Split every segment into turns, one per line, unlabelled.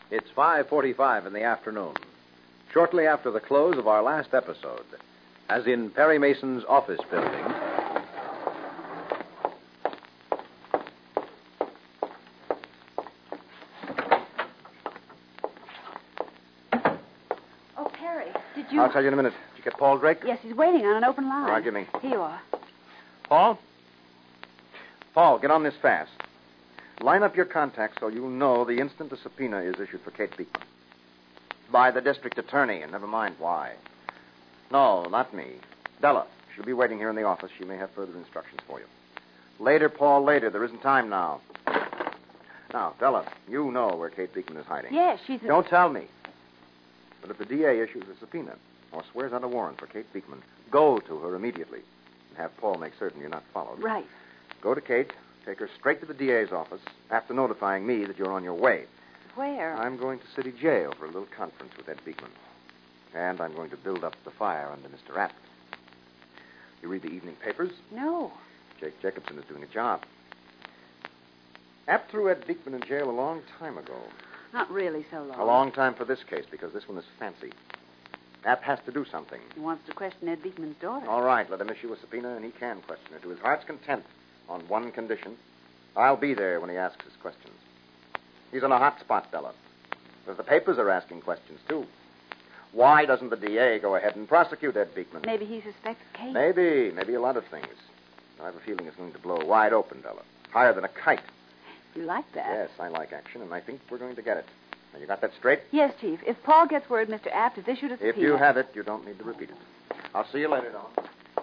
It's 5:45 in the afternoon, shortly after the close of our last episode, as in Perry Mason's office building.
Oh, Perry, did you...
I'll tell you in a minute. Did you get Paul Drake?
Yes, he's waiting on an open line.
All right, give me.
Here you are.
Paul? Paul, get on this fast. Line up your contacts so you'll know the instant the subpoena is issued for Kate Beekman. By the district attorney, and never mind why. No, not me. Della. She'll be waiting here in the office. She may have further instructions for you. Later, Paul, later. There isn't time now. Now, Della, you know where Kate Beekman is hiding.
Yes, she's...
Don't tell me. But if the DA issues a subpoena or swears out a warrant for Kate Beekman, go to her immediately and have Paul make certain you're not followed.
Right.
Go to Kate, take her straight to the DA's office after notifying me that you're on your way.
Where?
I'm going to city jail for a little conference with Ed Beekman. And I'm going to build up the fire under Mr. Apt. You read the evening papers?
No.
Jake Jacobson is doing a job. Apt threw Ed Beekman in jail a long time ago.
Not really so long.
A long time for this case, because this one is fancy. Apt has to do something.
He wants to question Ed Beekman's daughter.
All right, let him issue a subpoena, and he can question her to his heart's content on one condition. I'll be there when he asks his questions. He's on a hot spot, Della. Because the papers are asking questions, too. Why doesn't the DA go ahead and prosecute Ed Beekman?
Maybe he suspects Kate.
Maybe a lot of things. I have a feeling it's going to blow wide open, Della. Higher than a kite.
You like that?
Yes, I like action, and I think we're going to get it. Now, you got that straight?
Yes, Chief. If Paul gets word Mr. Apt has issued a subpoena...
If you have it, you don't need to repeat it. I'll see you later, Don.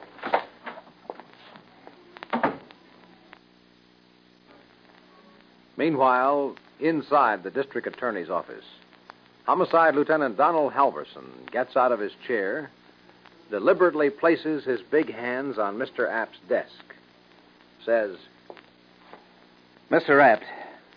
Meanwhile, inside the district attorney's office, Homicide Lieutenant Donald Halverson gets out of his chair, deliberately places his big hands on Mr. Apt's desk, says,
Mr. Apt.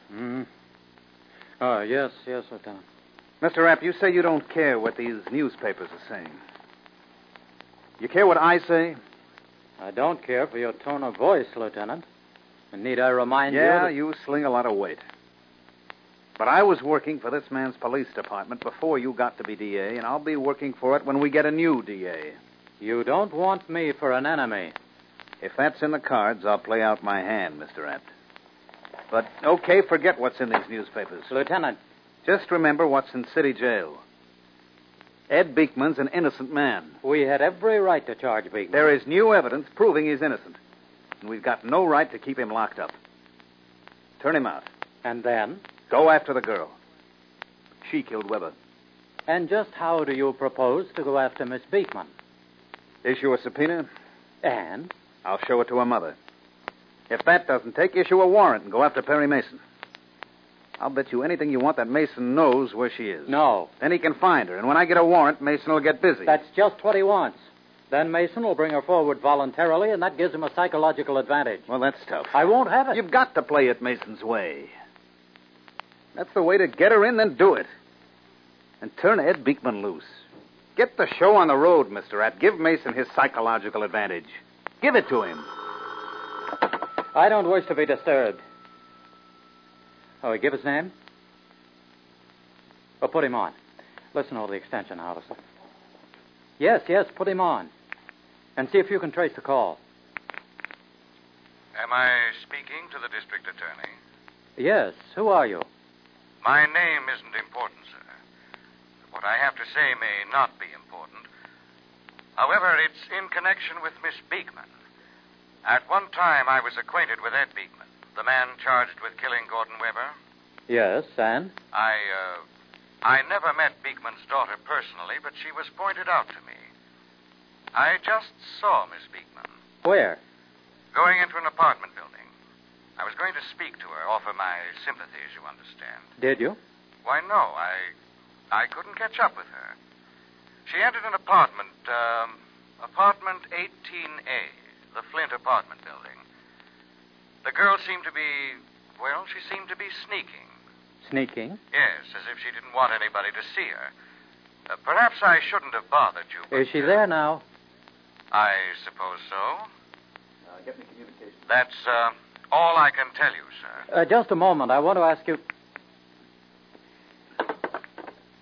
Oh, yes, Lieutenant.
Mr. Apt, you say you don't care what these newspapers are saying. You care what I say?
I don't care for your tone of voice, Lieutenant. And need I remind you...
Yeah, you sling a lot of weight. But I was working for this man's police department before you got to be DA, and I'll be working for it when we get a new DA.
You don't want me for an enemy.
If that's in the cards, I'll play out my hand, Mr. Apt. But, okay, forget what's in these newspapers.
Lieutenant.
Just remember what's in city jail. Ed Beekman's an innocent man.
We had every right to charge Beekman.
There is new evidence proving he's innocent. And we've got no right to keep him locked up. Turn him out.
And then?
Go after the girl. She killed Weber.
And just how do you propose to go after Miss Beekman?
Issue a subpoena.
And?
I'll show it to her mother. If that doesn't take, issue a warrant and go after Perry Mason. I'll bet you anything you want that Mason knows where she is.
No.
Then he can find her, and when I get a warrant, Mason will get busy.
That's just what he wants. Then Mason will bring her forward voluntarily, and that gives him a psychological advantage.
Well, that's tough.
I won't have it.
You've got to play it Mason's way. That's the way to get her in, then do it. And turn Ed Beekman loose. Get the show on the road, Mr. Apt. Give Mason his psychological advantage. Give it to him.
I don't wish to be disturbed. Oh, he give his name? Well, put him on. Listen over the extension, Halverson. Yes, put him on. And see if you can trace the call.
Am I speaking to the district attorney?
Yes. Who are you?
My name isn't important, sir. What I have to say may not be important. However, it's in connection with Miss Beekman. At one time, I was acquainted with Ed Beekman, the man charged with killing Gordon Weber.
Yes, and?
I never met Beekman's daughter personally, but she was pointed out to me. I just saw Miss Beekman.
Where?
Going into an apartment building. I was going to speak to her, offer my sympathies, you understand.
Did you?
Why, no, I couldn't catch up with her. She entered an apartment, apartment 18A, the Flint apartment building. The girl seemed to be, well, she seemed to be sneaking.
Sneaking?
Yes, as if she didn't want anybody to see her. Perhaps I shouldn't have bothered you.
Is she there now?
I suppose so.
Get me communication.
That's all I can tell you, sir.
Just a moment. I want to ask you...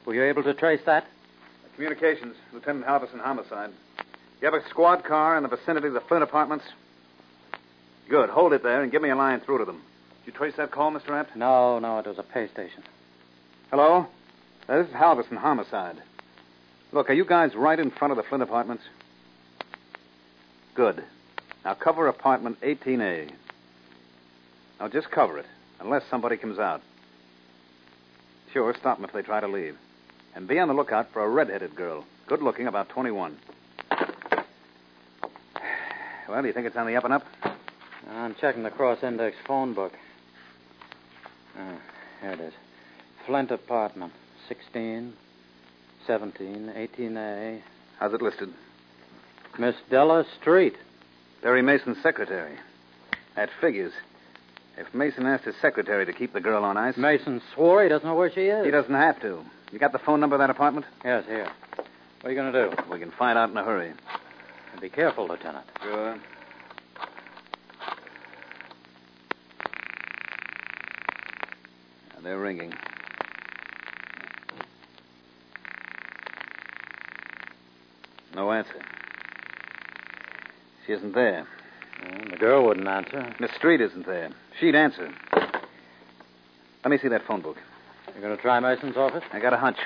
Were you able to trace that?
Communications, Lieutenant Halverson, homicide. You have a squad car in the vicinity of the Flint apartments? Good. Hold it there and give me a line through to them. Did you trace that call, Mr. Apt?
No, it was a pay station.
Hello? This is Halverson, homicide. Look, are you guys right in front of the Flint apartments? Good. Now cover apartment 18A. Now just cover it, unless somebody comes out. Sure, stop them if they try to leave. And be on the lookout for a red-headed girl. Good looking, about 21. Well, do you think it's on the up and up?
I'm checking the cross-index phone book. Here it is. Flint apartment, 16, 17, 18A.
How's it listed?
Miss Della Street.
Perry Mason's secretary. That figures. If Mason asked his secretary to keep the girl on ice...
Mason swore he doesn't know where she is.
He doesn't have to. You got the phone number of that apartment?
Yes, here. What are you going to do?
We can find out in a hurry.
And be careful, Lieutenant.
Sure. They're ringing. No answer. She isn't there.
Well, the girl wouldn't answer.
Miss Street isn't there. She'd answer. Let me see that phone book.
You going to try Mason's office?
I got a hunch.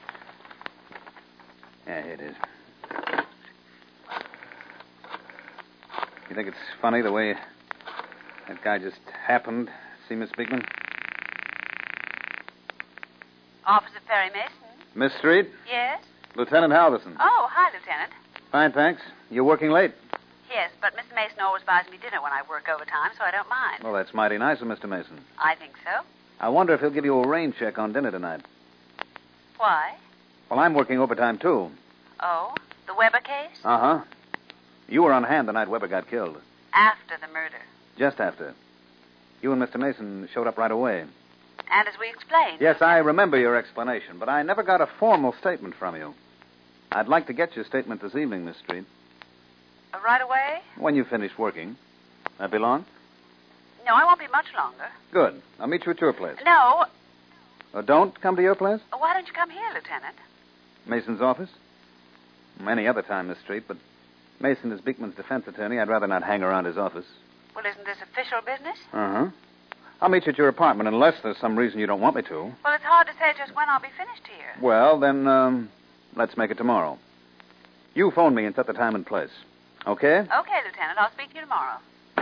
Yeah, here it is. You think it's funny the way that guy just happened to see Miss Beekman?
Office of Perry Mason?
Miss Street?
Yes?
Lieutenant Halverson.
Oh, hi, Lieutenant.
Fine, thanks. You're working late.
Yes, but Mr. Mason always buys me dinner when I work overtime, so I don't mind.
Well, that's mighty nice of Mr. Mason.
I think so.
I wonder if he'll give you a rain check on dinner tonight.
Why?
Well, I'm working overtime, too.
Oh, the Weber case?
Uh-huh. You were on hand the night Weber got killed.
After the murder.
Just after. You and Mr. Mason showed up right away.
And as we explained...
Yes, I remember your explanation, but I never got a formal statement from you. I'd like to get your statement this evening, Miss Street.
Right away?
When you finish working. That be long?
No, I won't be much longer.
Good. I'll meet you at your place.
No.
Don't come to your place?
Why don't you come here, Lieutenant?
Mason's office? Any other time, Miss Street, but Mason is Beekman's defense attorney. I'd rather not hang around his office.
Well, isn't this official business?
Uh-huh. I'll meet you at your apartment unless there's some reason you don't want me to.
Well, it's hard to say just when I'll be finished here.
Well, then, let's make it tomorrow. You phone me and set the time and place. Okay?
Okay, Lieutenant. I'll speak to you tomorrow.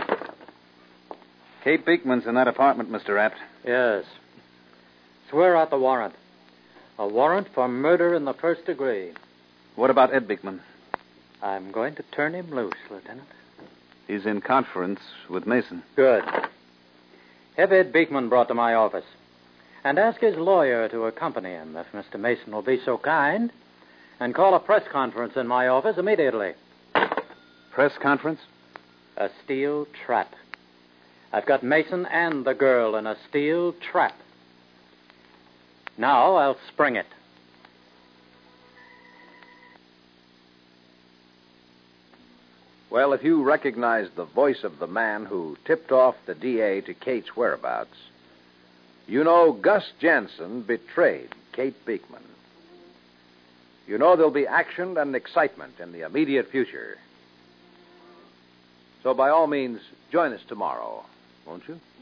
Kate Beekman's in that apartment, Mr. Apt.
Yes. Swear out the warrant. A warrant for murder in the first degree.
What about Ed Beekman?
I'm going to turn him loose, Lieutenant.
He's in conference with Mason.
Good. Have Ed Beekman brought to my office. And ask his lawyer to accompany him, if Mr. Mason will be so kind. And call a press conference in my office immediately.
Press conference?
A steel trap. I've got Mason and the girl in a steel trap. Now I'll spring it.
Well, if you recognize the voice of the man who tipped off the DA to Kate's whereabouts, you know Gus Jansen betrayed Kate Beekman. You know there'll be action and excitement in the immediate future. So by all means, join us tomorrow, won't you?